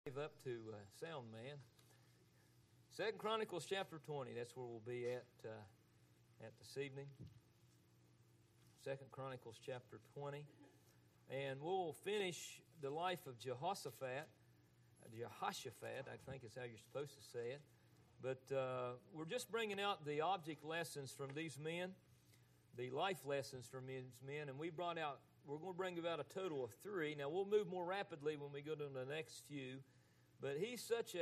Give up to sound man. 2 Chronicles chapter 20. That's where we'll be at this evening. 2 Chronicles chapter 20. And we'll finish the life of Jehoshaphat, I think is how you're supposed to say it. But we're just bringing out the object lessons from these men, the life lessons from these men, and we're going to bring about a total of 3. Now, we'll move more rapidly when we go to the next few, but he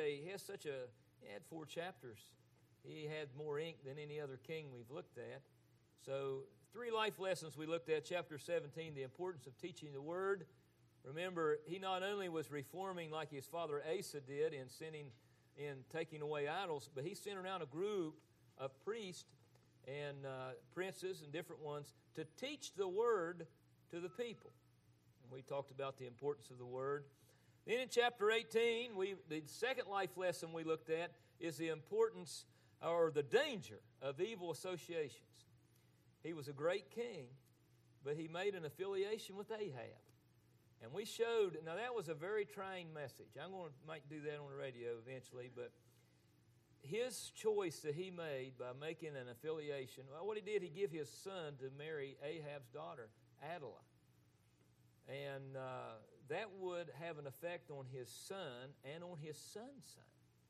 had 4 chapters. He had more ink than any other king we've looked at. So, 3 life lessons we looked at. Chapter 17, the importance of teaching the Word. Remember, he not only was reforming like his father Asa did in taking away idols, but he sent around a group of priests and princes and different ones to teach the Word to the people. And we talked about the importance of the Word. Then in chapter 18, the second life lesson we looked at is the importance or the danger of evil associations. He was a great king, but he made an affiliation with Ahab. And we showed, now that was a very trying message. Might do that on the radio eventually, but his choice that he made by making an affiliation, well, what he did, he gave his son to marry Ahab's daughter, Adelah. And that would have an effect on his son and on his son's son.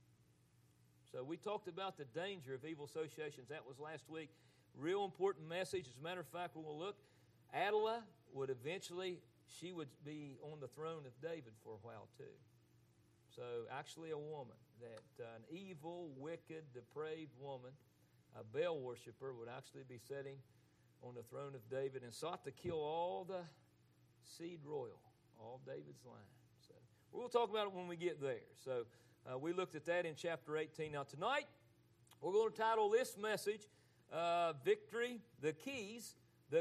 So we talked about the danger of evil associations. That was last week. Real important message. As a matter of fact, we're going to look. Adelah would eventually, she would be on the throne of David for a while too. So actually a woman, an evil, wicked, depraved woman, a Baal worshiper, would actually be sitting on the throne of David and sought to kill all the seed royal, all David's line. So we'll talk about it when we get there. So we looked at that in chapter 18. Now tonight, we're going to title this message, Victory, the Keys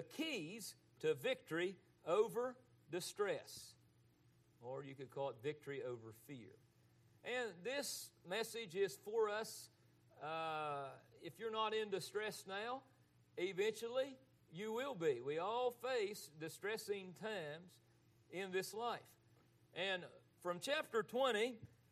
to Victory Over Distress. Or you could call it Victory Over Fear. And this message is for us, if you're not in distress now, eventually you will be. We all face distressing times in this life. And from chapter 20,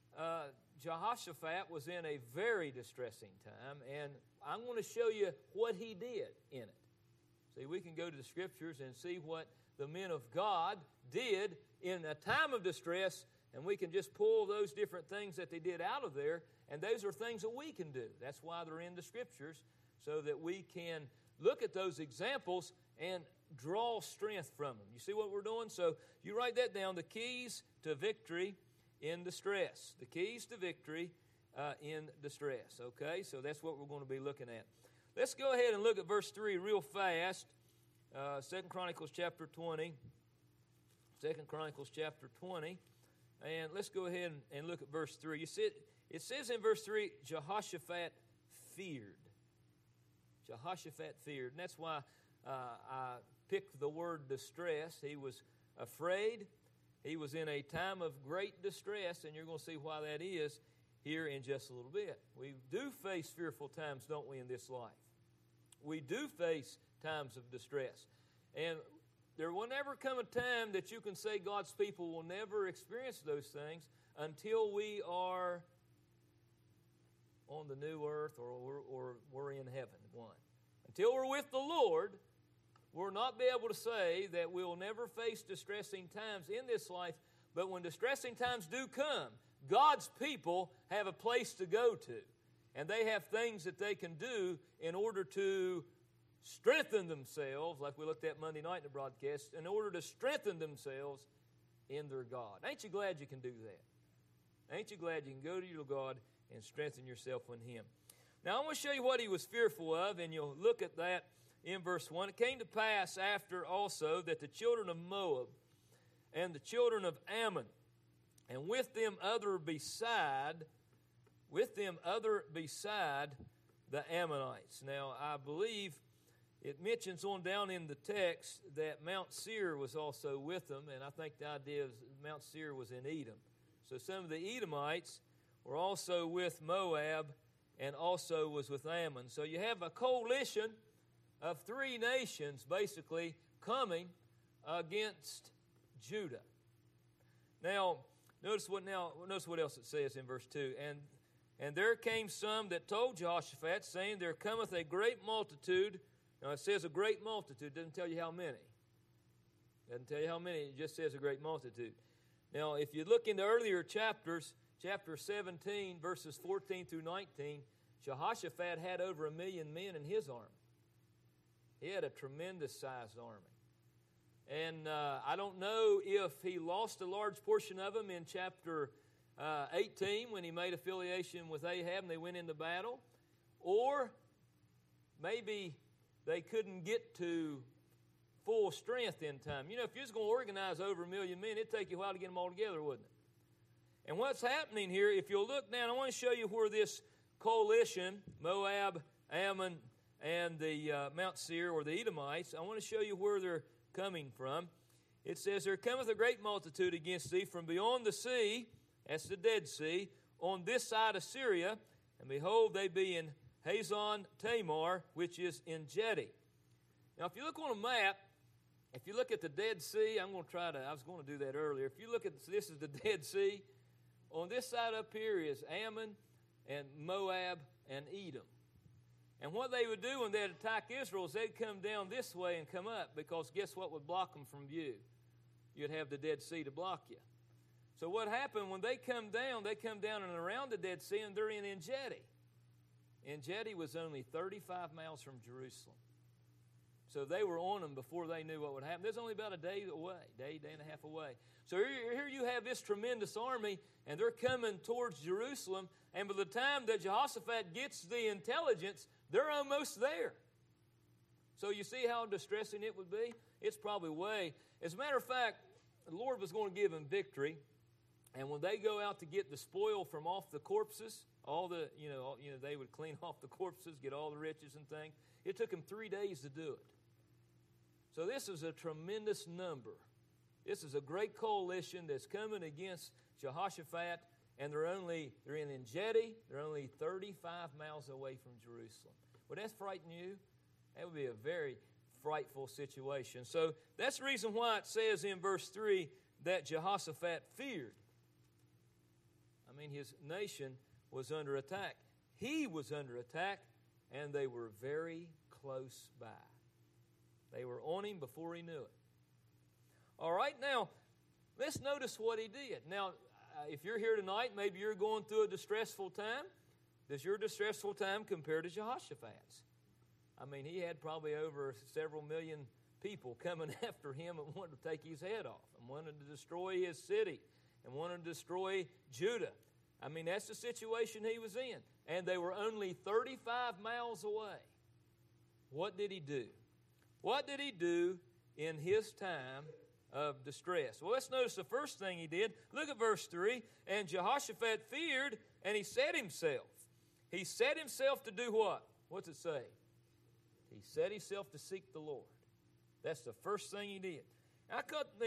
Jehoshaphat was in a very distressing time, and I'm going to show you what he did in it. See, we can go to the Scriptures and see what the men of God did in a time of distress, and we can just pull those different things that they did out of there, and those are things that we can do. That's why they're in the Scriptures, so that we can look at those examples and draw strength from them. You see what we're doing? So you write that down, the keys to victory in distress. The keys to victory in distress. Okay, so that's what we're going to be looking at. Let's go ahead and look at verse 3 real fast. 2 Chronicles chapter 20. 2 Chronicles chapter 20. And let's go ahead and look at verse 3. You see, it says in verse 3, Jehoshaphat feared. Jehoshaphat feared. And that's why I picked the word distress. He was afraid. He was in a time of great distress, and you're going to see why that is here in just a little bit. We do face fearful times, don't we, in this life? We do face times of distress. And there will never come a time that you can say God's people will never experience those things until we are on the new earth or we're in heaven. One. Until we're with the Lord, we'll not be able to say that we'll never face distressing times in this life, but when distressing times do come, God's people have a place to go to, and they have things that they can do in order to strengthen themselves, like we looked at Monday night in the broadcast, in order to strengthen themselves in their God. Ain't you glad you can do that? Ain't you glad you can go to your God and strengthen yourself in Him? Now, I'm going to show you what he was fearful of, and you'll look at that in verse 1. It came to pass after also that the children of Moab and the children of Ammon, and with them other beside the Ammonites. Now, I believe it mentions on down in the text that Mount Seir was also with them, and I think the idea is Mount Seir was in Edom. So some of the Edomites were also with Moab and also was with Ammon. So you have a coalition of 3 nations basically coming against Judah. Now, Notice what else it says in verse 2. And there came some that told Jehoshaphat, saying, There cometh a great multitude. Now it says a great multitude. It doesn't tell you how many. It doesn't tell you how many. It just says a great multitude. Now, if you look in the earlier chapters, chapter 17, verses 14 through 19, Jehoshaphat had over 1 million men in his army. He had a tremendous-sized army. And I don't know if he lost a large portion of them in chapter 18 when he made affiliation with Ahab and they went into battle, or maybe they couldn't get to full strength in time. You know, if you're just going to organize over 1 million men, it'd take you a while to get them all together, wouldn't it? And what's happening here, if you'll look down, I want to show you where this coalition, Moab, Ammon, and the Mount Seir, or the Edomites, I want to show you where they're coming from. It says, There cometh a great multitude against thee from beyond the sea, that's the Dead Sea, on this side of Syria, and behold, they be in Hazon Tamar, which is En Gedi. Now, if you look on a map, if you look at the Dead Sea, I was going to do that earlier. If you look at this is the Dead Sea. On this side up here is Ammon and Moab and Edom. And what they would do when they'd attack Israel is they'd come down this way and come up, because guess what would block them from view? You'd have the Dead Sea to block you. So what happened when they come down and around the Dead Sea, and they're in En Gedi. En Gedi was only 35 miles from Jerusalem. So they were on them before they knew what would happen. There's only about a day away, day and a half away. So here you have this tremendous army, and they're coming towards Jerusalem, and by the time that Jehoshaphat gets the intelligence, they're almost there. So you see how distressing it would be? It's probably way. As a matter of fact, the Lord was going to give them victory, and when they go out to get the spoil from off the corpses, they would clean off the corpses, get all the riches and things. It took them 3 days to do it. So this is a tremendous number. This is a great coalition that's coming against Jehoshaphat, and they're in En Gedi. They're only 35 miles away from Jerusalem. Would that frighten you? That would be a very frightful situation. So that's the reason why it says in verse 3 that Jehoshaphat feared. I mean, his nation was under attack. He was under attack, and they were very close by. They were on him before he knew it. All right, now, let's notice what he did. Now, if you're here tonight, maybe you're going through a distressful time. Does your distressful time compare to Jehoshaphat's? I mean, he had probably over several million people coming after him and wanted to take his head off and wanted to destroy his city and wanted to destroy Judah. I mean, that's the situation he was in. And they were only 35 miles away. What did he do? What did he do in his time of distress? Well, let's notice the first thing he did. Look at verse 3. And Jehoshaphat feared, and he set himself. He set himself to do what? What's it say? He set himself to seek the Lord. That's the first thing he did. I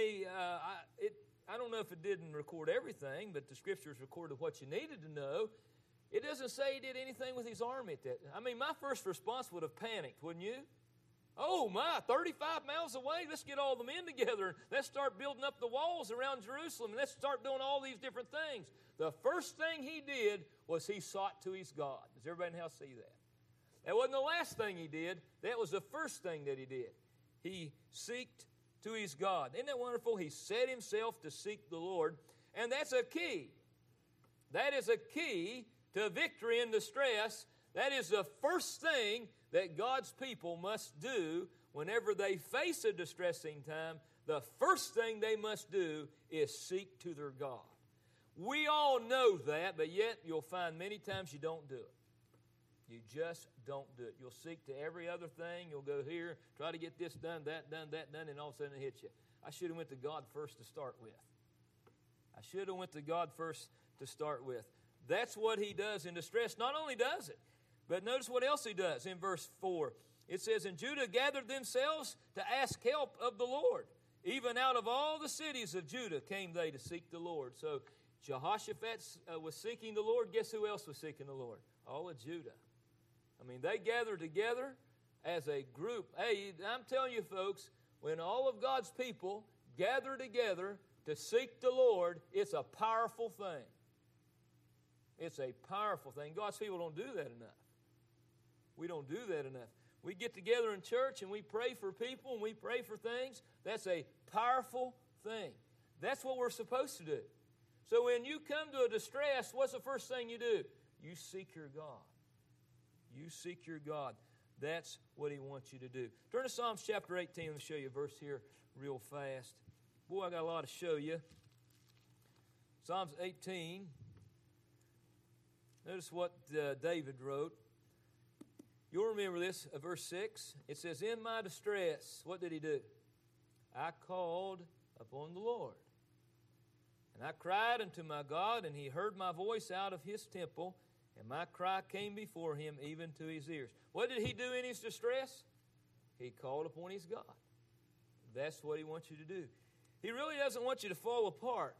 don't know if it didn't record everything, but the Scriptures recorded what you needed to know. It doesn't say he did anything with his army at that. I mean, my first response would have panicked, wouldn't you? Oh my, 35 miles away, let's get all the men together and let's start building up the walls around Jerusalem and let's start doing all these different things. The first thing he did was he sought to his God. Does everybody in the house see that? That wasn't the last thing he did. That was the first thing that he did. He seeked to his God. Isn't that wonderful? He set himself to seek the Lord. And that's a key. That is a key to victory in distress. That is the first thing that God's people must do whenever they face a distressing time. The first thing they must do is seek to their God. We all know that, but yet you'll find many times you don't do it. You just don't do it. You'll seek to every other thing. You'll go here, try to get this done, that done, and all of a sudden it hits you. I should have went to God first to start with. I should have went to God first to start with. That's what he does in distress. Not only does it, but notice what else he does in verse 4. It says, And Judah gathered themselves to ask help of the Lord. Even out of all the cities of Judah came they to seek the Lord. So Jehoshaphat was seeking the Lord. Guess who else was seeking the Lord? All of Judah. I mean, they gathered together as a group. Hey, I'm telling you, folks, when all of God's people gather together to seek the Lord, it's a powerful thing. It's a powerful thing. God's people don't do that enough. We don't do that enough. We get together in church and we pray for people and we pray for things. That's a powerful thing. That's what we're supposed to do. So when you come to a distress, what's the first thing you do? You seek your God. You seek your God. That's what He wants you to do. Turn to Psalms chapter 18. Let me show you a verse here real fast. Boy, I got a lot to show you. Psalms 18. Notice what David wrote. You'll remember this, verse 6. It says, in my distress, what did he do? I called upon the Lord. And I cried unto my God, and He heard my voice out of His temple, and my cry came before Him even to His ears. What did he do in his distress? He called upon his God. That's what He wants you to do. He really doesn't want you to fall apart.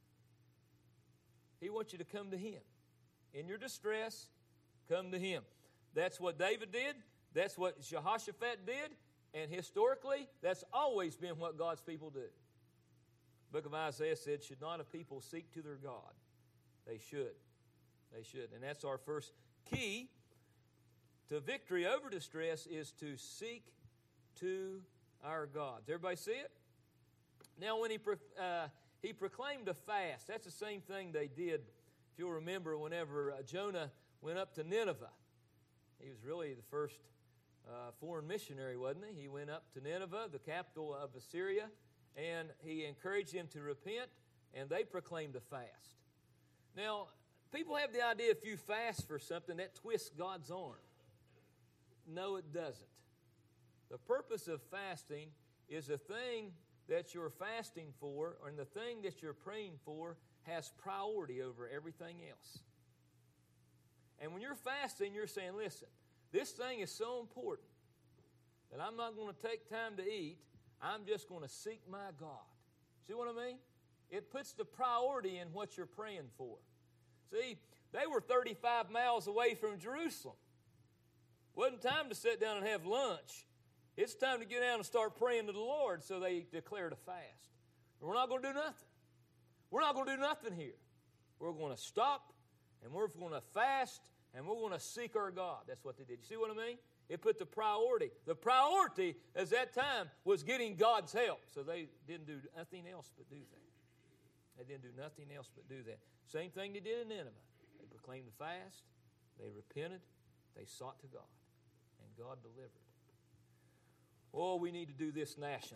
He wants you to come to Him. In your distress, come to Him. That's what David did. That's what Jehoshaphat did. And historically, that's always been what God's people do. The book of Isaiah said, should not a people seek to their God? They should. They should. And that's our first key to victory over distress, is to seek to our God. Does everybody see it? Now, when he proclaimed a fast, that's the same thing they did, if you'll remember, whenever Jonah went up to Nineveh. He was really the first foreign missionary, wasn't he? He went up to Nineveh, the capital of Assyria, and he encouraged them to repent, and they proclaimed a fast. Now, people have the idea if you fast for something, that twists God's arm. No, it doesn't. The purpose of fasting is the thing that you're fasting for, or the thing that you're praying for, has priority over everything else. And when you're fasting, you're saying, listen, this thing is so important that I'm not going to take time to eat. I'm just going to seek my God. See what I mean? It puts the priority in what you're praying for. See, they were 35 miles away from Jerusalem. Wasn't time to sit down and have lunch. It's time to get down and start praying to the Lord, so they declared a fast. We're not going to do nothing. We're not going to do nothing here. We're going to stop, and we're going to fast, and we're going to seek our God. That's what they did. You see what I mean? It put the priority. The priority at that time was getting God's help. So they didn't do nothing else but do that. They didn't do nothing else but do that. Same thing they did in Nineveh. They proclaimed the fast. They repented. They sought to God. And God delivered. Oh, we need to do this nationally.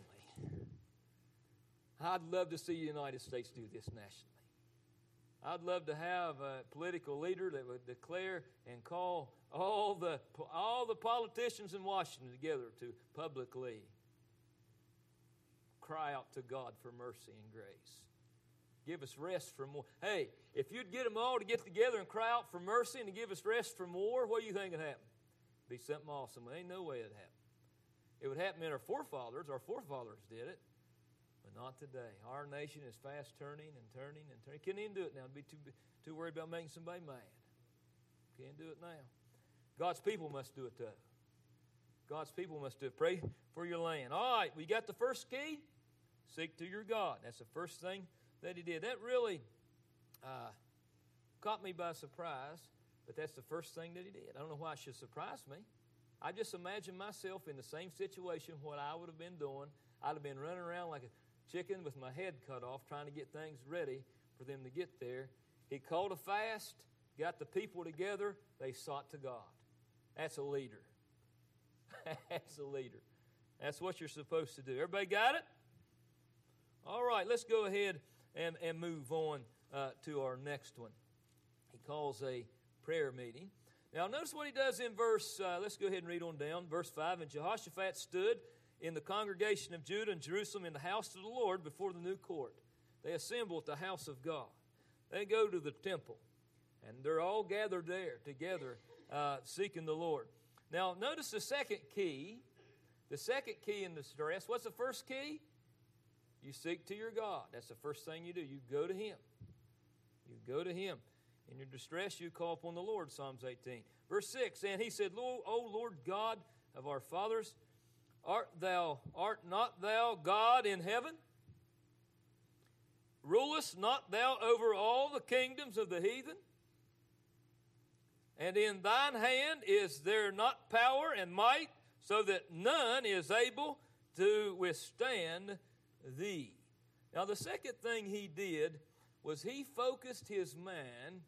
I'd love to see the United States do this nationally. I'd love to have a political leader that would declare and call all the politicians in Washington together to publicly cry out to God for mercy and grace. Give us rest from war. Hey, if you'd get them all to get together and cry out for mercy and to give us rest from war, what do you think would happen? It'd be something awesome. There ain't no way it'd happen. It would happen in our forefathers. Our forefathers did it. But not today. Our nation is fast turning and turning and turning. Can't even do it now. Be too worried about making somebody mad. Can't do it now. God's people must do it though. God's people must do it. Pray for your land. All right, we got the first key. Seek to your God. That's the first thing that he did. That really caught me by surprise, but that's the first thing that he did. I don't know why it should surprise me. I just imagine myself in the same situation, what I would have been doing. I'd have been running around like a chicken with my head cut off, trying to get things ready for them to get there. He called a fast, got the people together, they sought to God. That's a leader. That's a leader. That's what you're supposed to do. Everybody got it? All right, let's go ahead and move on to our next one. He calls a prayer meeting. Now, notice what he does in verse, let's go ahead and read on down, verse 5. And Jehoshaphat stood in the congregation of Judah and Jerusalem in the house of the Lord before the new court. They assemble at the house of God. They go to the temple, and they're all gathered there together, seeking the Lord. Now, notice the second key. The second key in the distress. What's the first key? You seek to your God. That's the first thing you do. You go to Him. You go to Him. In your distress, you call upon the Lord, Psalms 18. Verse 6, and he said, O Lord God of our fathers, art not thou God in heaven? rulest not thou over all the kingdoms of the heathen? And in thine hand is there not power and might, so that none is able to withstand thee? Now, the second thing he did was he focused his mind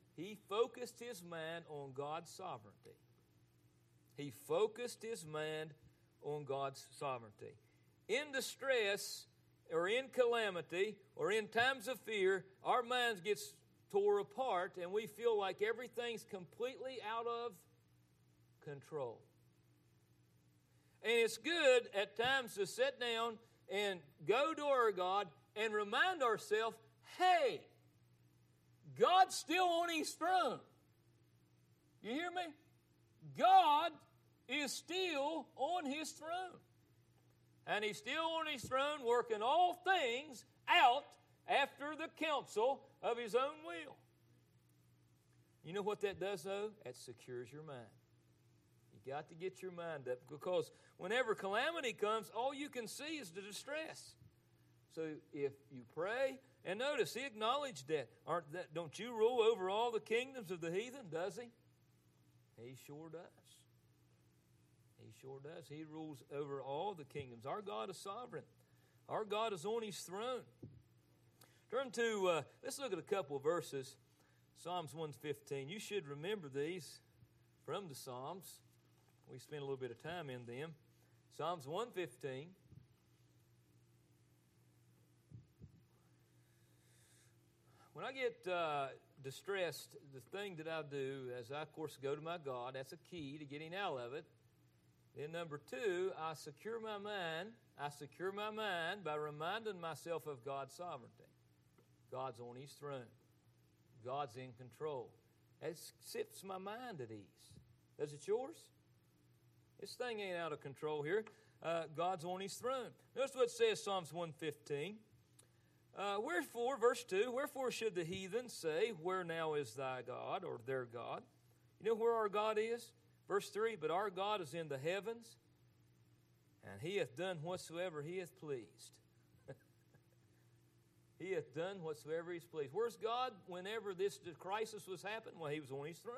on God's sovereignty. He focused his mind on God's sovereignty. In distress, or in calamity, or in times of fear, our minds get tore apart and we feel like everything's completely out of control. And it's good at times to sit down and go to our God and remind ourselves, hey, God's still on His throne. You hear me? God is still on His throne. And He's still on His throne working all things out after the counsel of His own will. You know what that does, though? That secures your mind. You got to get your mind up, because whenever calamity comes, all you can see is the distress. So if you pray, and notice, he acknowledged that. Don't you rule over all the kingdoms of the heathen? Does he? He sure does. He sure does. He rules over all the kingdoms. Our God is sovereign. Our God is on His throne. Turn to, let's look at a couple of verses. Psalms 115. You should remember these from the Psalms. We spent a little bit of time in them. Psalms 115. When I get distressed, the thing that I do is I, of course, go to my God. That's a key to getting out of it. Then number two, I secure my mind. I secure my mind by reminding myself of God's sovereignty. God's on His throne. God's in control. It sets my mind at ease. Does it yours? This thing ain't out of control here. God's on His throne. Notice what it says, Psalms 115. Wherefore, verse 2, wherefore should the heathen say, where now is thy God, or their God? You know where our God is? Verse 3, but our God is in the heavens, and He hath done whatsoever He hath pleased. He hath done whatsoever He's pleased. Where's God whenever this crisis was happening? Well, He was on His throne.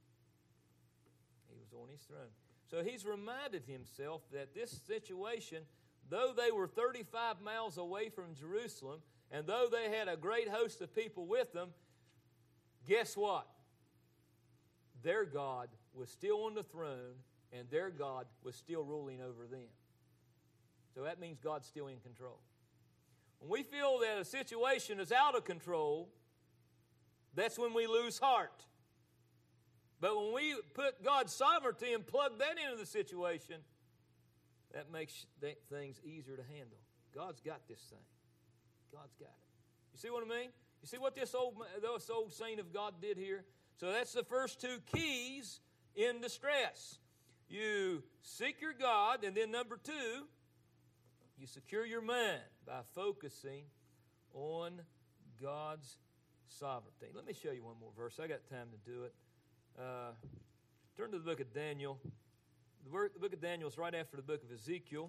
He was on His throne. So He's reminded Himself that this situation, though they were 35 miles away from Jerusalem, and though they had a great host of people with them, guess what? Their God was still on the throne, and their God was still ruling over them. So that means God's still in control. When we feel that a situation is out of control, that's when we lose heart. But when we put God's sovereignty and plug that into the situation, that makes things easier to handle. God's got this thing. God's got it. You see what I mean? You see what this old saint of God did here? So that's the first two keys in distress. You seek your God, and then number two, you secure your mind by focusing on God's sovereignty. Let me show you one more verse. I got time to do it. Turn to the book of Daniel. The book of Daniel is right after the book of Ezekiel.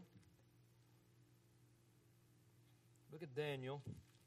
Book of Daniel.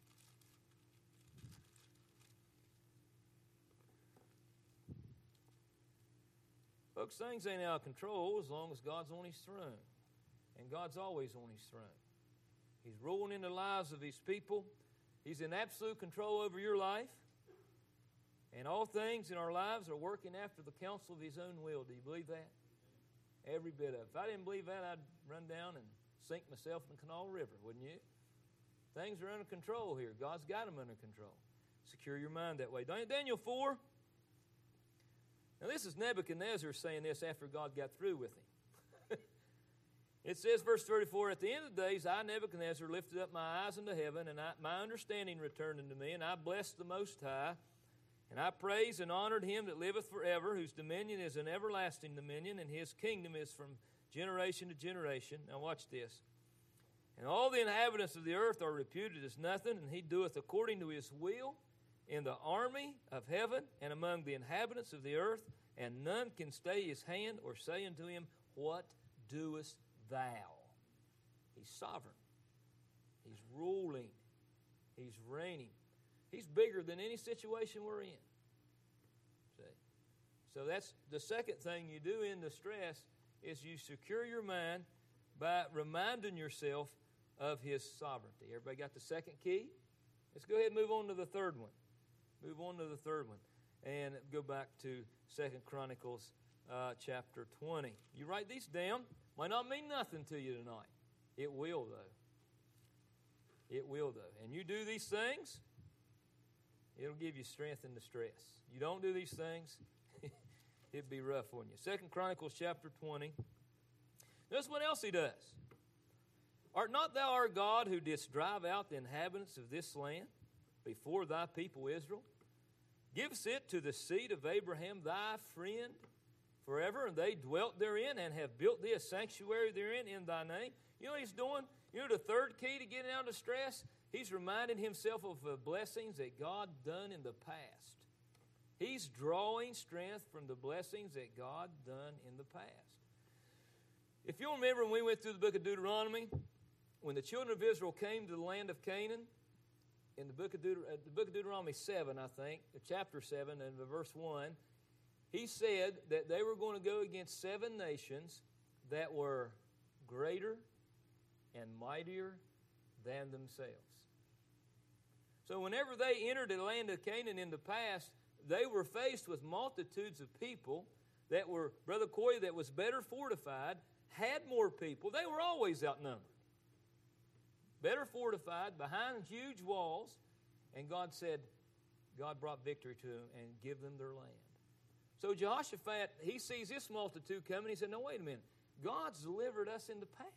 Folks, things ain't out of control as long as God's on His throne. And God's always on His throne. He's ruling in the lives of His people. He's in absolute control over your life. And all things in our lives are working after the counsel of His own will. Do you believe that? Every bit of it. If I didn't believe that, I'd run down and sink myself in the Canal River, wouldn't you? Things are under control here. God's got them under control. Secure your mind that way. Daniel 4. Now this is Nebuchadnezzar saying this after God got through with him. It says, verse 34, at the end of the days, I, Nebuchadnezzar, lifted up my eyes into heaven, and my understanding returned unto me, and I blessed the Most High, and I praised and honored Him that liveth forever, whose dominion is an everlasting dominion, and His kingdom is from generation to generation. Now watch this. And all the inhabitants of the earth are reputed as nothing, and He doeth according to His will in the army of heaven and among the inhabitants of the earth, and none can stay His hand or say unto Him, what doest thou? He's sovereign. He's ruling. He's reigning. He's bigger than any situation we're in. See? So that's the second thing you do in the stress is you secure your mind by reminding yourself of His sovereignty. Everybody got the second key? Let's go ahead and move on to the third one. Move on to the third one. And go back to 2 Chronicles chapter 20. You write these down. Might not mean nothing to you tonight. It will, though. It will, though. And you do these things, it'll give you strength in the stress. You don't do these things, it'd be rough on you. 2 Chronicles chapter 20. Notice what else he does. Art not thou our God who didst drive out the inhabitants of this land before thy people Israel? Givest it to the seed of Abraham thy friend forever, and they dwelt therein and have built thee a sanctuary therein in thy name. You know what he's doing? You know the third key to getting out of stress? He's reminding himself of the blessings that God done in the past. He's drawing strength from the blessings that God done in the past. If you'll remember when we went through the book of Deuteronomy, when the children of Israel came to the land of Canaan, in the book of Deuteronomy 7, I think, chapter 7 and verse 1, he said that they were going to go against 7 nations that were greater and mightier than themselves. So whenever they entered the land of Canaan in the past, they were faced with multitudes of people that were, Brother Coy, that was better fortified, had more people. They were always outnumbered. Better fortified, behind huge walls, and God said, God brought victory to them and give them their land. So Jehoshaphat, he sees this multitude coming. He said, no, wait a minute. God's delivered us in the past.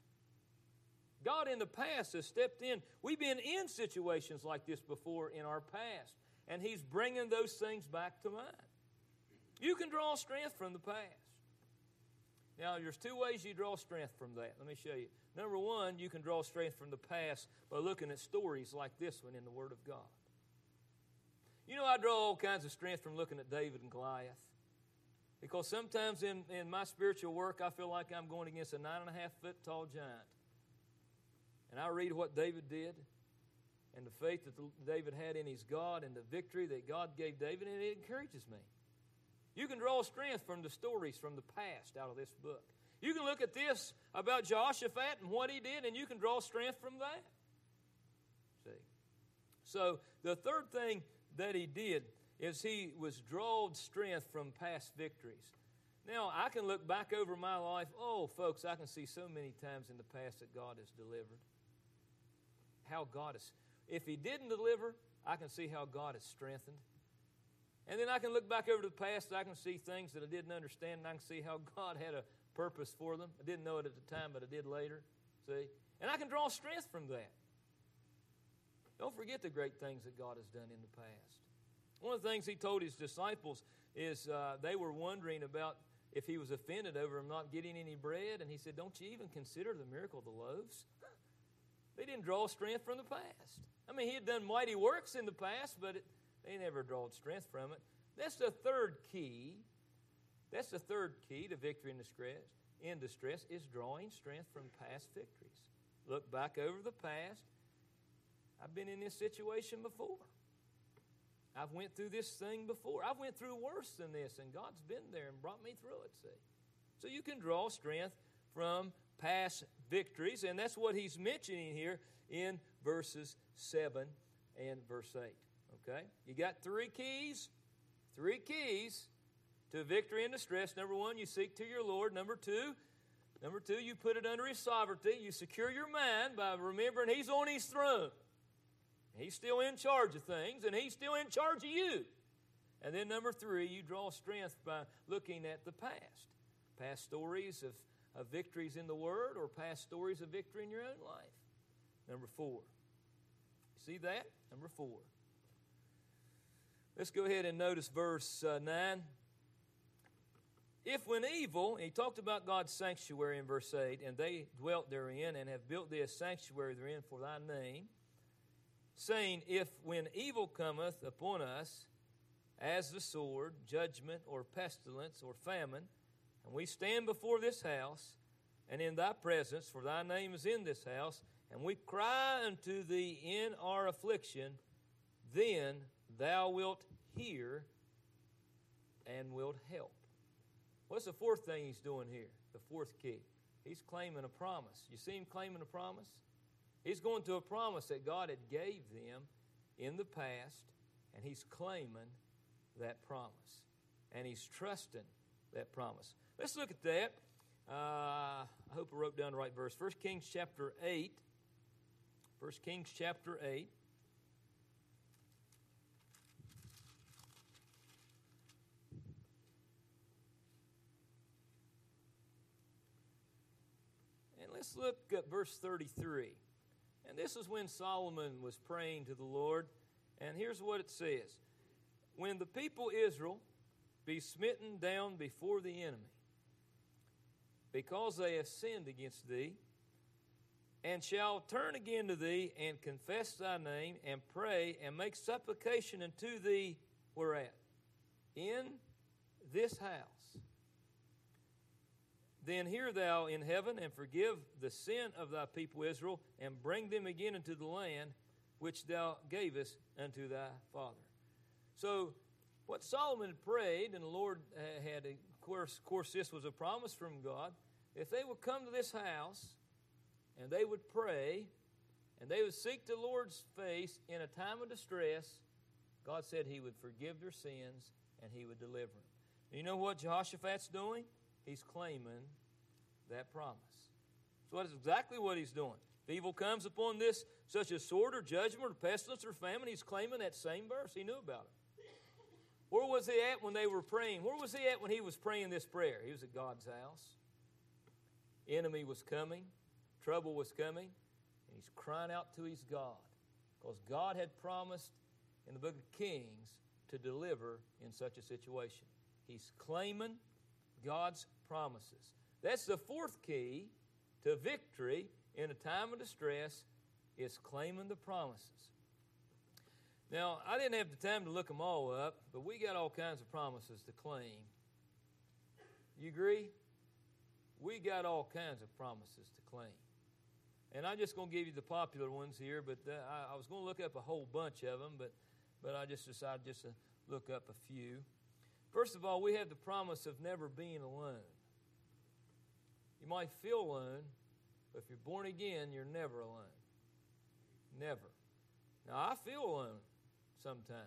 God in the past has stepped in. We've been in situations like this before in our past, and He's bringing those things back to mind. You can draw strength from the past. Now, there's 2 ways you draw strength from that. Let me show you. Number 1, you can draw strength from the past by looking at stories like this one in the Word of God. You know, I draw all kinds of strength from looking at David and Goliath. Because sometimes in my spiritual work, I feel like I'm going against a 9.5-foot tall giant. And I read what David did and the faith that David had in his God and the victory that God gave David, and it encourages me. You can draw strength from the stories from the past out of this book. You can look at this about Jehoshaphat and what he did, and you can draw strength from that. See? So the third thing that he did is he was drawed strength from past victories. Now, I can look back over my life. Oh, folks, I can see so many times in the past that God has delivered. How God has, if He didn't deliver, I can see how God has strengthened. And then I can look back over the past, I can see things that I didn't understand, and I can see how God had a purpose for them. I didn't know it at the time, but I did later. See? And I can draw strength from that. Don't forget the great things that God has done in the past. One of the things He told His disciples is they were wondering about if He was offended over them not getting any bread. And He said, don't you even consider the miracle of the loaves? They didn't draw strength from the past. I mean, He had done mighty works in the past, but they never drawed strength from it. That's the third key. That's the third key to victory in distress is drawing strength from past victories. Look back over the past. I've been in this situation before. I've went through this thing before. I've went through worse than this, and God's been there and brought me through it, see. So you can draw strength from past victories, and that's what he's mentioning here in verses 7 and verse 8. Okay? You got 3 keys. 3 keys to victory in distress. Number 1, you seek to your Lord. Number 2, you put it under His sovereignty. You secure your mind by remembering He's on His throne. He's still in charge of things, and He's still in charge of you. And then number 3, you draw strength by looking at the past. Past stories of victories in the Word or past stories of victory in your own life. Number 4. You see that? Number 4. Let's go ahead and notice verse 9. If when evil, and he talked about God's sanctuary in verse 8, and they dwelt therein and have built thee a sanctuary therein for thy name, saying, if when evil cometh upon us, as the sword, judgment, or pestilence, or famine, and we stand before this house, and in thy presence, for thy name is in this house, and we cry unto thee in our affliction, then thou wilt hear and wilt help. What's the fourth thing he's doing here? The fourth key. He's claiming a promise. You see him claiming a promise? He's going to a promise that God had gave them in the past, and he's claiming that promise. And he's trusting that promise. Let's look at that. I hope I wrote down the right verse. 1 Kings chapter 8. 1 Kings chapter 8. And let's look at verse 33. And this is when Solomon was praying to the Lord. And here's what it says. When the people Israel be smitten down before the enemy, because they have sinned against thee, and shall turn again to thee, and confess thy name, and pray, and make supplication unto thee, whereat? In this house. Then hear thou in heaven, and forgive the sin of thy people Israel, and bring them again into the land which thou gavest unto thy father. So, what Solomon had prayed, and the Lord had, of course, this was a promise from God, if they would come to this house, and they would pray, and they would seek the Lord's face in a time of distress, God said he would forgive their sins, and he would deliver them. And you know what Jehoshaphat's doing? He's claiming that promise. So that's exactly what he's doing. If evil comes upon this, such as sword or judgment or pestilence or famine, he's claiming that same verse. He knew about it. Where was he at when they were praying? Where was he at when he was praying this prayer? He was at God's house. Enemy was coming. Trouble was coming. And he's crying out to his God. Because God had promised in the book of Kings to deliver in such a situation. He's claiming God's promises. That's the fourth key to victory in a time of distress, is claiming the promises. Now, I didn't have the time to look them all up, but we got all kinds of promises to claim. You agree? We got all kinds of promises to claim. And I'm just going to give you the popular ones here, but I was going to look up a whole bunch of them, but I just decided just to look up a few. First of all, we have the promise of never being alone. You might feel alone, but if you're born again, you're never alone. Never. Now, I feel alone sometimes.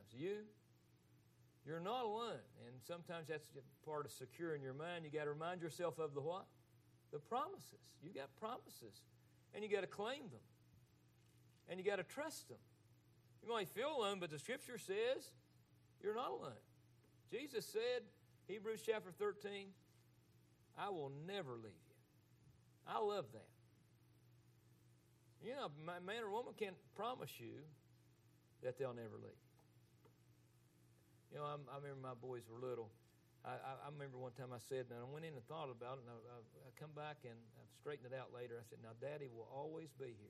You're not alone. And sometimes that's part of securing your mind. You got to remind yourself of the what? The promises. You got promises. And you got to claim them. And you got to trust them. You might feel alone, but the Scripture says you're not alone. Jesus said, Hebrews chapter 13, I will never leave you. I love that. You know, a man or woman can't promise you that they'll never leave. You know, I remember my boys were little. I remember one time I said, and I went in and thought about it, and I come back and I've straightened it out later. I said, now, Daddy will always be here.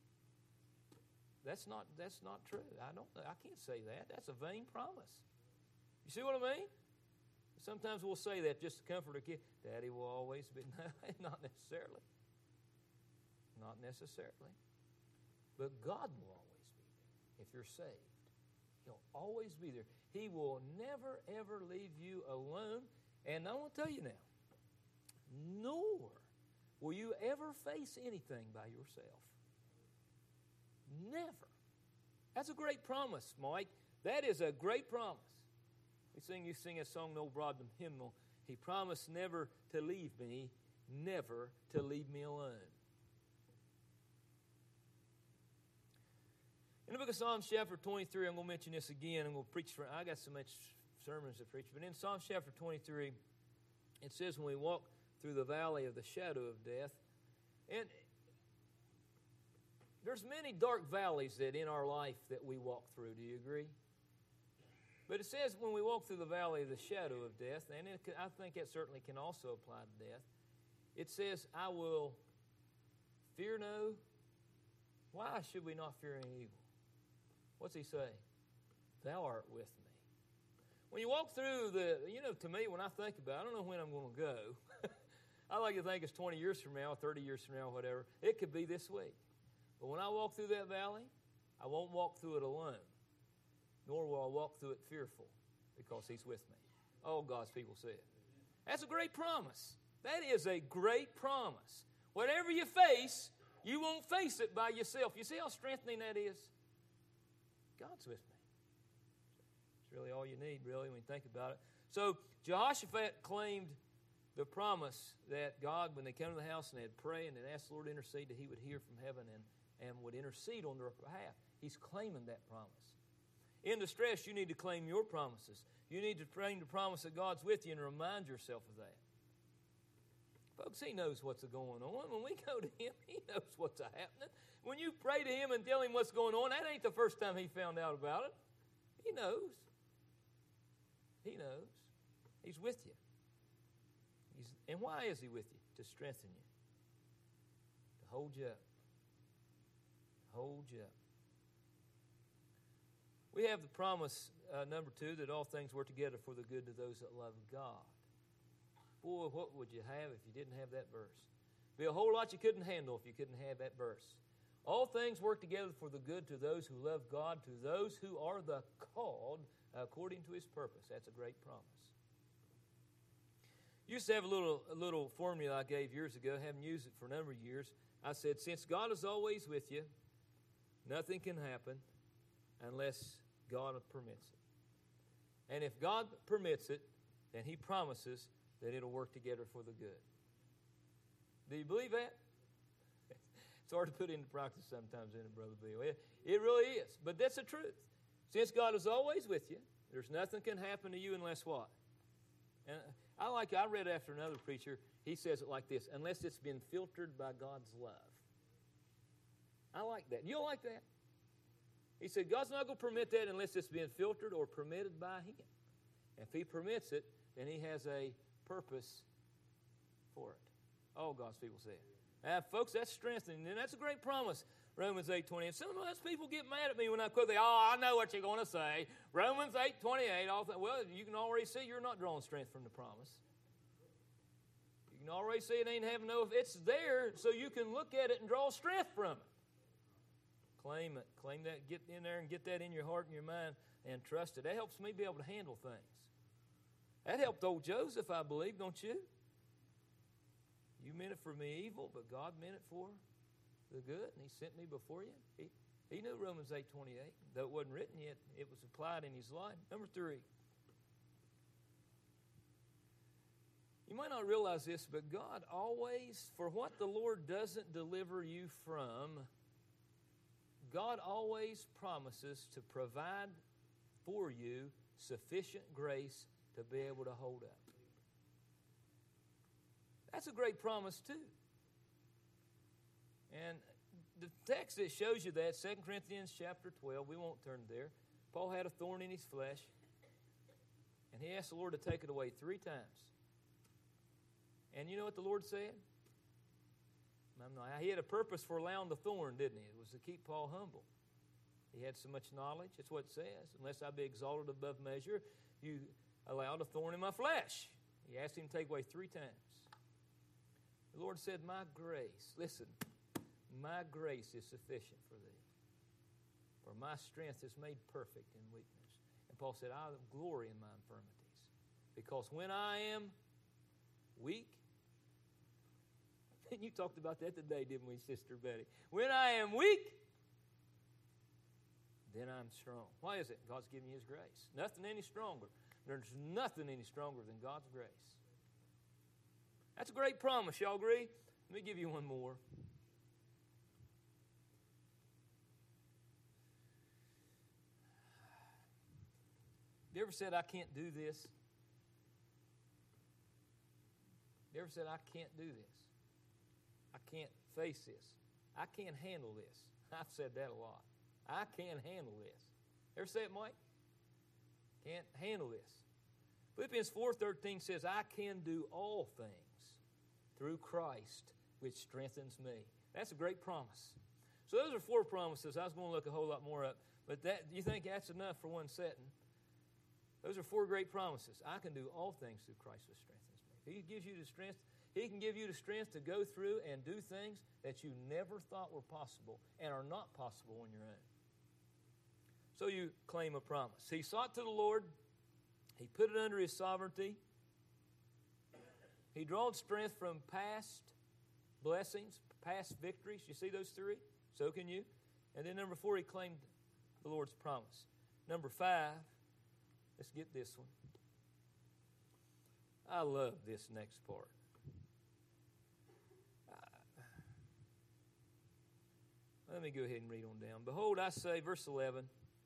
That's not true. I can't say that. That's a vain promise. You see what I mean? Sometimes we'll say that just to comfort a kid. Daddy will always be. No, not necessarily. Not necessarily. But God will always be there if you're saved. He'll always be there. He will never, ever leave you alone. And I want to tell you now, nor will you ever face anything by yourself. Never. That's a great promise, Mike. That is a great promise. You sing a song, the old Broadbent hymnal. He promised never to leave me, never to leave me alone. In the book of Psalms chapter 23, I'm going to mention this again. I'm going to preach I got so much sermons to preach. But in Psalms chapter 23, it says, when we walk through the valley of the shadow of death, and there's many dark valleys that in our life that we walk through. Do you agree? But it says when we walk through the valley of the shadow of death, and I think that certainly can also apply to death, it says, I will fear no. Why should we not fear any evil? What's he say? Thou art with me. When you walk through to me, when I think about it, I don't know when I'm going to go. I like to think it's 20 years from now, 30 years from now, whatever. It could be this week. But when I walk through that valley, I won't walk through it alone. nor will I walk through it fearful, because He's with me. All God's people say it. That's a great promise. That is a great promise. Whatever you face, you won't face it by yourself. You see how strengthening that is? God's with me. It's really all you need, really, when you think about it. So Jehoshaphat claimed the promise that God, when they came to the house and they'd pray and they'd ask the Lord to intercede, that He would hear from heaven and would intercede on their behalf. He's claiming that promise. In distress, you need to claim your promises. You need to claim the promise that God's with you and remind yourself of that. Folks, He knows what's going on. When we go to Him, He knows what's happening. When you pray to Him and tell Him what's going on, that ain't the first time He found out about it. He knows. He knows. He's with you. And why is He with you? To strengthen you. To hold you up. To hold you up. We have the promise, number 2, that all things work together for the good to those that love God. Boy, what would you have if you didn't have that verse? Be a whole lot you couldn't handle if you couldn't have that verse. All things work together for the good to those who love God, to those who are the called according to His purpose. That's a great promise. Used to have a little formula I gave years ago. I haven't used it for a number of years. I said, since God is always with you, nothing can happen unless God permits it. And if God permits it, then He promises that it'll work together for the good. Do you believe that? It's hard to put into practice sometimes, isn't it, Brother Bill? It really is. But that's the truth. Since God is always with you, there's nothing can happen to you unless what? And I read after another preacher, he says it like this, unless it's been filtered by God's love. I like that. You don't like that? He said, God's not going to permit that unless it's been filtered or permitted by Him. If He permits it, then He has a purpose for it. All God's people say it. Now, folks, that's strengthening, and that's a great promise. Romans 8:20. And sometimes people get mad at me when I quote, I know what you're going to say. Romans 8:28. Well, you can already see you're not drawing strength from the promise. You can already see it ain't having no, it's there so you can look at it and draw strength from it. Claim it. Claim that. Get in there and get that in your heart and your mind and trust it. That helps me be able to handle things. That helped old Joseph, I believe, don't you? You meant it for me evil, but God meant it for the good, and He sent me before you. He knew Romans 8:28. Though it wasn't written yet, it was applied in his life. Number 3. You might not realize this, but God always, for what the Lord doesn't deliver you from, God always promises to provide for you sufficient grace to be able to hold up. That's a great promise too. And the text that shows you that, 2 Corinthians chapter 12, we won't turn there. Paul had a thorn in his flesh, and he asked the Lord to take it away 3 times. And you know what the Lord said? He had a purpose for allowing the thorn, didn't he? It was to keep Paul humble. He had so much knowledge. That's what it says. Unless I be exalted above measure, you allowed a thorn in my flesh. He asked him to take away 3 times. The Lord said, my grace, listen, my grace is sufficient for thee. For my strength is made perfect in weakness. And Paul said, I glory in my infirmities. Because when I am weak, and you talked about that today, didn't we, Sister Betty? When I am weak, then I'm strong. Why is it? God's giving you His grace. Nothing any stronger. There's nothing any stronger than God's grace. That's a great promise. Y'all agree? Let me give you one more. You ever said, I can't do this? You ever said, I can't do this? I can't face this. I can't handle this. I've said that a lot. I can't handle this. Ever say it, Mike? Can't handle this. Philippians 4:13 says, I can do all things through Christ, which strengthens me. That's a great promise. So those are 4 promises. I was going to look a whole lot more up, but you think that's enough for one setting? Those are 4 great promises. I can do all things through Christ, which strengthens me. He gives you the strength. He can give you the strength to go through and do things that you never thought were possible and are not possible on your own. So you claim a promise. He sought to the Lord. He put it under His sovereignty. He drawed strength from past blessings, past victories. You see those three? So can you. And then number 4, he claimed the Lord's promise. Number 5, let's get this one. I love this next part. Let me go ahead and read on down. Behold, I say, verse 11.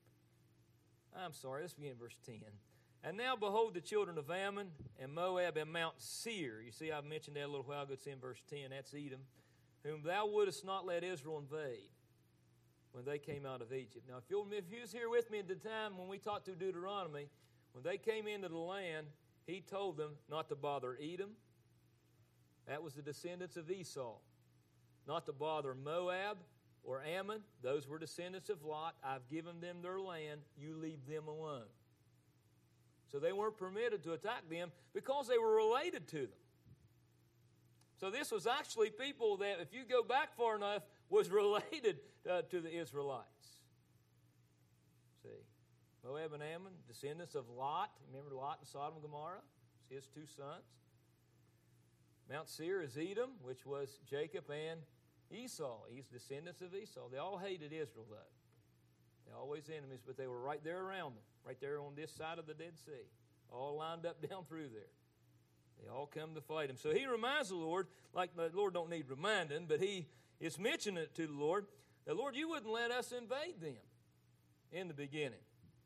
Let's begin verse 10. And now behold the children of Ammon and Moab and Mount Seir. You see, I mentioned that a little while ago. It's in verse 10. That's Edom. Whom thou wouldest not let Israel invade when they came out of Egypt. Now, if you was here with me at the time when we talked through Deuteronomy, when they came into the land, he told them not to bother Edom. That was the descendants of Esau. Not to bother Moab or Ammon. Those were descendants of Lot. I've given them their land. You leave them alone. So they weren't permitted to attack them because they were related to them. So this was actually people that, if you go back far enough, was related to the Israelites. See, Moab and Ammon, descendants of Lot. Remember Lot and Sodom and Gomorrah? It's his 2 sons. Mount Seir is Edom, which was Jacob and Esau. He's descendants of Esau. They all hated Israel, though. They're always enemies, but they were right there around them, right there on this side of the Dead Sea, all lined up down through there. They all come to fight him. So he reminds the Lord, like the Lord don't need reminding, but he is mentioning it to the Lord, that, Lord, you wouldn't let us invade them in the beginning.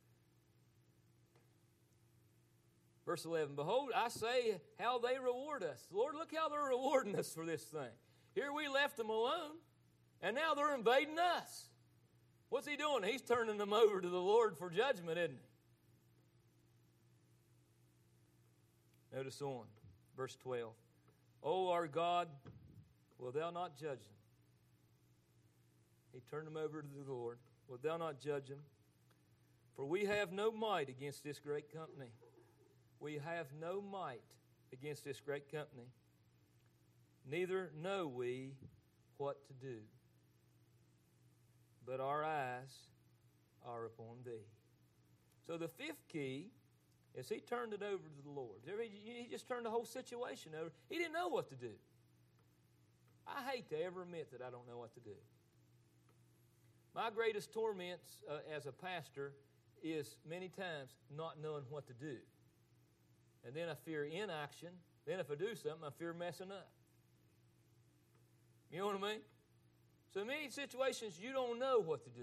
Verse 11, behold, I say how they reward us. Lord, look how they're rewarding us for this thing. Here we left them alone, and now they're invading us. What's he doing? He's turning them over to the Lord for judgment, isn't he? Notice on, verse 12. O our God, wilt thou not judge them? He turned them over to the Lord. Wilt thou not judge them? For we have no might against this great company. We have no might against this great company. Neither know we what to do. But our eyes are upon thee. So the 5th key is he turned it over to the Lord. He just turned the whole situation over. He didn't know what to do. I hate to ever admit that I don't know what to do. My greatest torments as a pastor is many times not knowing what to do. And then I fear inaction. Then if I do something, I fear messing up. You know what I mean? So in many situations, you don't know what to do.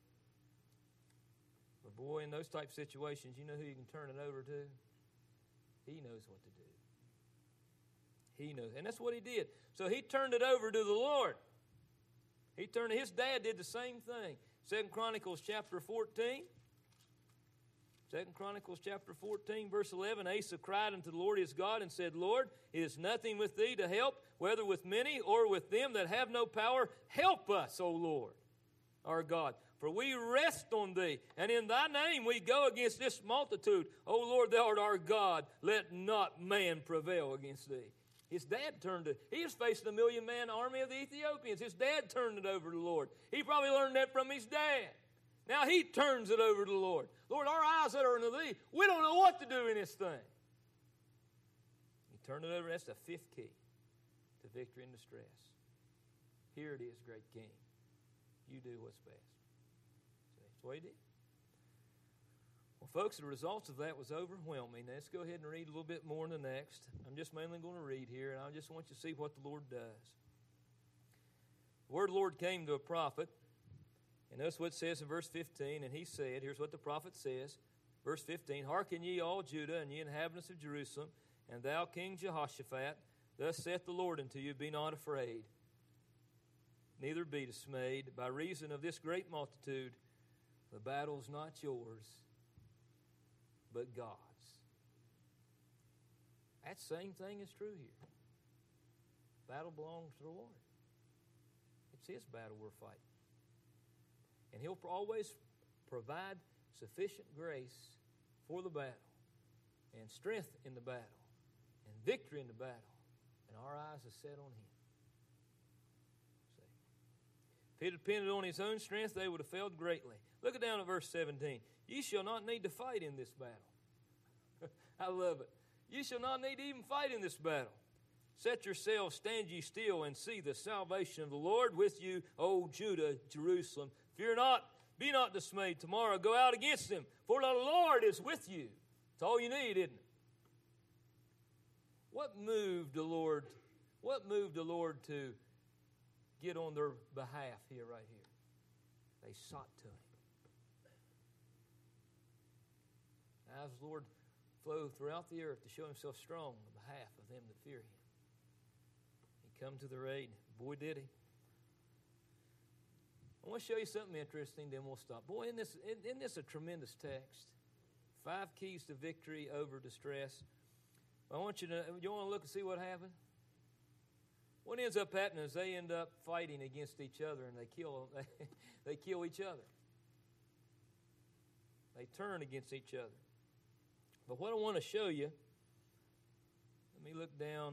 But boy, in those type of situations, you know who you can turn it over to? He knows what to do. He knows. And that's what he did. So he turned it over to the Lord. His dad did the same thing. 2 Chronicles chapter 14. 2 Chronicles chapter 14, verse 11, Asa cried unto the Lord his God and said, Lord, it is nothing with thee to help, whether with many or with them that have no power. Help us, O Lord, our God, for we rest on thee, and in thy name we go against this multitude. O Lord, thou art our God, let not man prevail against thee. His dad he was facing a 1,000,000-man army of the Ethiopians. His dad turned it over to the Lord. He probably learned that from his dad. Now he turns it over to the Lord. Lord, our eyes that are unto thee, we don't know what to do in this thing. He turned it over. That's the 5th key to victory in distress. Here it is, great King. You do what's best. See, that's what he did. Well, folks, the results of that was overwhelming. Now, let's go ahead and read a little bit more in the next. I'm just mainly going to read here, and I just want you to see what the Lord does. The word of the Lord came to a prophet. And notice what it says in verse 15, and he said, here's what the prophet says, verse 15, Hearken ye all Judah, and ye inhabitants of Jerusalem, and thou King Jehoshaphat, thus saith the Lord unto you, Be not afraid, neither be dismayed. By reason of this great multitude, the battle is not yours, but God's. That same thing is true here. Battle belongs to the Lord. It's his battle we're fighting. And he'll always provide sufficient grace for the battle, and strength in the battle, and victory in the battle. And our eyes are set on him. See? If he had depended on his own strength, they would have failed greatly. Look down at verse 17. Ye shall not need to fight in this battle. I love it. Ye shall not need to even fight in this battle. Set yourselves, stand ye still, and see the salvation of the Lord with you, O Judah, Jerusalem. Fear not, be not dismayed. Tomorrow go out against them, for the Lord is with you. It's all you need, isn't it? What moved the Lord to get on their behalf here, right here? They sought to Him. As the Lord flowed throughout the earth to show Himself strong on behalf of them that fear Him. He come to their aid. Boy, did He. I want to show you something interesting, then we'll stop. Boy, isn't this a tremendous text? 5 keys to victory over distress. I want you want to look and see what happened? What ends up happening is they end up fighting against each other, and they kill each other. They turn against each other. But what I want to show you, let me look down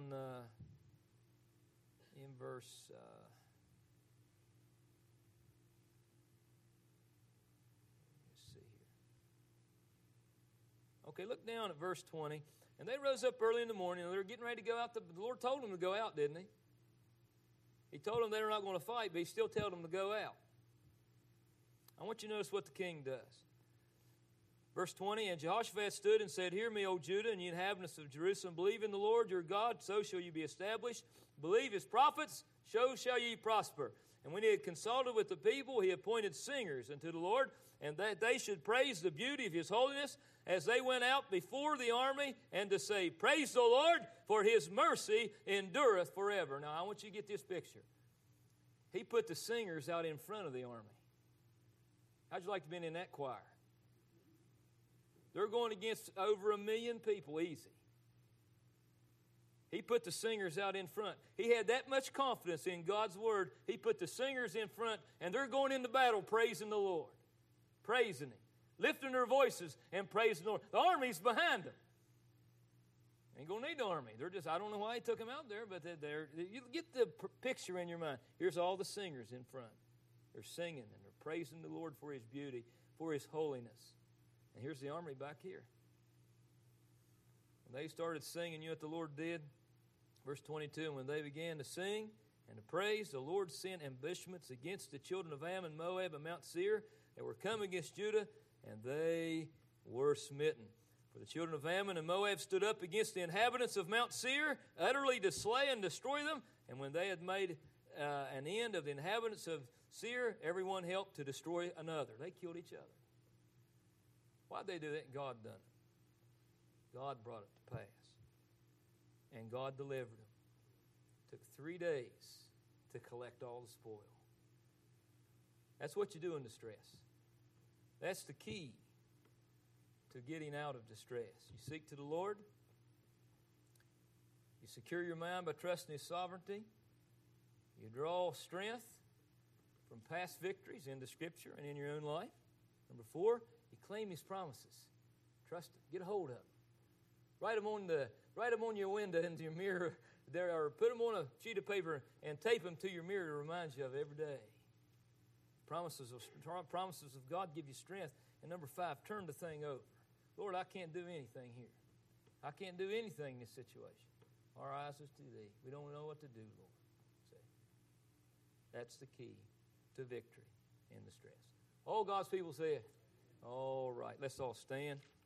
in verse. Let's see here. Okay, look down at verse 20. And they rose up early in the morning, and they were getting ready to go out. The Lord told them to go out, didn't He? He told them they were not going to fight, but He still told them to go out. I want you to notice what the king does. Verse 20, and Jehoshaphat stood and said, Hear me, O Judah, and ye inhabitants of Jerusalem. Believe in the Lord your God, so shall you be established. Believe His prophets, so shall ye prosper. And when he had consulted with the people, he appointed singers unto the Lord, and that they should praise the beauty of His holiness as they went out before the army, and to say, Praise the Lord, for His mercy endureth forever. Now, I want you to get this picture. He put the singers out in front of the army. How'd you like to be in that choir? They're going against over 1 million people easy. He put the singers out in front. He had that much confidence in God's Word. He put the singers in front, and they're going into battle praising the Lord. Praising Him. Lifting their voices and praising the Lord. The army's behind them. Ain't going to need the army. They're just, I don't know why He took them out there, but you get the picture in your mind. Here's all the singers in front. They're singing and they're praising the Lord for His beauty, for His holiness. And here's the army back here. When they started singing, you know what the Lord did? Verse 22, and when they began to sing and to praise, the Lord sent ambushments against the children of Ammon, Moab, and Mount Seir that were come against Judah, and they were smitten. For the children of Ammon and Moab stood up against the inhabitants of Mount Seir, utterly to slay and destroy them. And when they had made an end of the inhabitants of Seir, everyone helped to destroy another. They killed each other. Why'd they do that? God done it. God brought it to pass. And God delivered them. Took 3 days to collect all the spoil. That's what you do in distress. That's the key to getting out of distress. You seek to the Lord. You secure your mind by trusting His sovereignty. You draw strength from past victories into Scripture and in your own life. Number 4, you claim His promises. Trust Him. Get a hold of them. Write them on your window and your mirror there, or put them on a sheet of paper and tape them to your mirror to remind you of every day. Promises of God give you strength. And number 5, turn the thing over. Lord, I can't do anything here. I can't do anything in this situation. Our eyes is to Thee. We don't know what to do, Lord. See? That's the key to victory in distress. All God's people say it. All right, let's all stand.